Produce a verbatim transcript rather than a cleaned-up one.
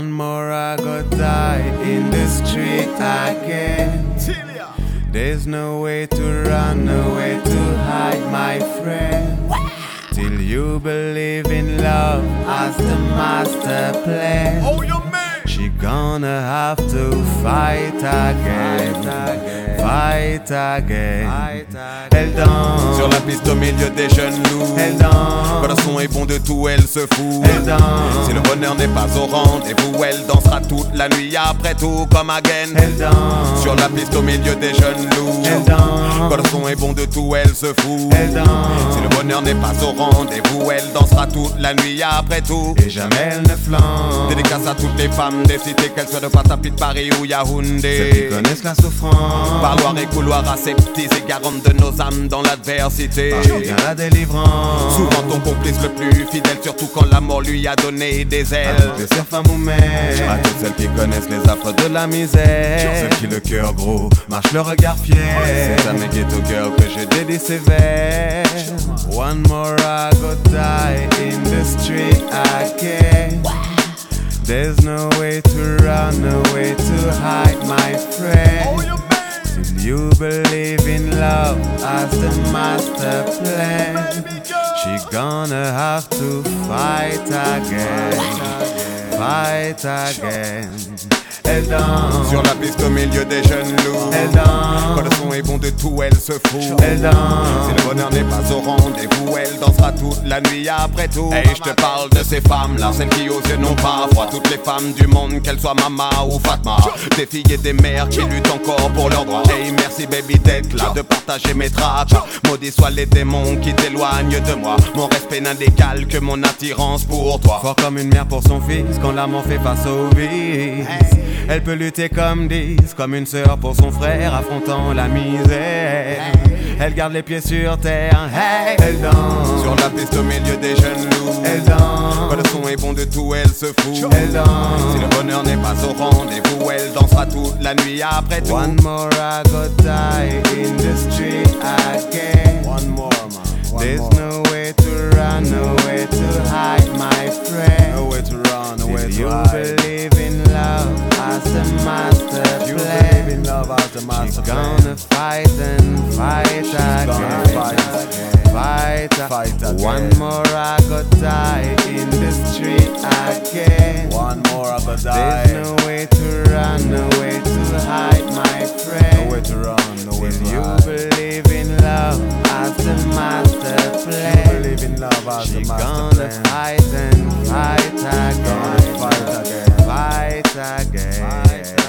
One more I go die in the street again. There's no way to run, no way to hide, my friend. Till you believe in love as the master plan. Oh, your man. She gonna have to fight again, fight again. Elle danse sur la piste au milieu des jeunes loups. Elle danse Quand le son est bon de tout, elle se fout. Elle danse Si le bonheur n'est pas au rendez-vous, elle dansera toute la nuit après tout comme again. Elle danse Sur la piste au milieu des jeunes loups. Elle danse Quand le son est bon de tout, elle se fout. Elle danse Si le bonheur n'est pas au rendez-vous, elle dansera toute la nuit après tout. Et jamais elle ne flanque. Dédicace à toutes les femmes des cités, qu'elles soient de Patapit, Paris ou Yaoundé. Celles qui connaissent la souffrance. Parloir et couloir aseptisés, garantes de nos âmes dans l'adversité. Paris vient la délivrance. Souvent ton complice le plus fidèle, surtout quand la mort lui a donné des ailes. À toutes les sœurs, femmes ou mères, à toutes celles qui connaissent les affres de la misère, celles qui le cœur gros marche le regard fier. C'est à mes ghetto girls que je dédie ces vers. One more I go die in the street again. There's no way to run, no way to hide, my friend. Till you believe in love as the master plan. She gonna have to fight again, fight again. Elle danse sur la piste au milieu des jeunes loups. Elle danse Quand le son est bon de tout, elle se fout. Elle danse Si le bonheur n'est pas au rendez-vous, elle dansera toute la nuit après tout. Hey, je te parle de ces femmes-là, celles qui aux yeux n'ont pas froid. Toutes les femmes du monde, qu'elles soient Mama ou Fatma. Des filles et des mères qui luttent encore pour leurs droits. Hey, merci baby d'être là, de partager mes tracks. Maudits soient les démons qui t'éloignent de moi. Mon respect n'a d'égal que mon attirance pour toi. Fort comme une mère pour son fils, quand l'amour fait face au vice. Elle peut lutter comme dix, comme une sœur pour son frère, affrontant la misère. Elle garde les pieds sur terre, hey. Elle danse sur la piste au milieu des jeunes loups. Elle danse quand le son est bon de tout, elle se fout. Elle danse si le bonheur n'est pas au rendez-vous, elle dansera toute la nuit après tout. One more I go die in the street again. One more, man. One There's more. no way to run, no way to hide, my friend. No way to run, no way to you hide. Believe in love as the master You plan. believe in love as the master She's plan. gonna fight and fight She's again. gonna fight again. Fight, Fight again. One more I go die in the street again. One more I go die. There's no way to run, no way to hide, my friend. No way to run, no way to you hide. believe in love as the master plan. You believe in love as She the master gonna plan. fight and fight again. Gonna fight again. Fight again. Fight.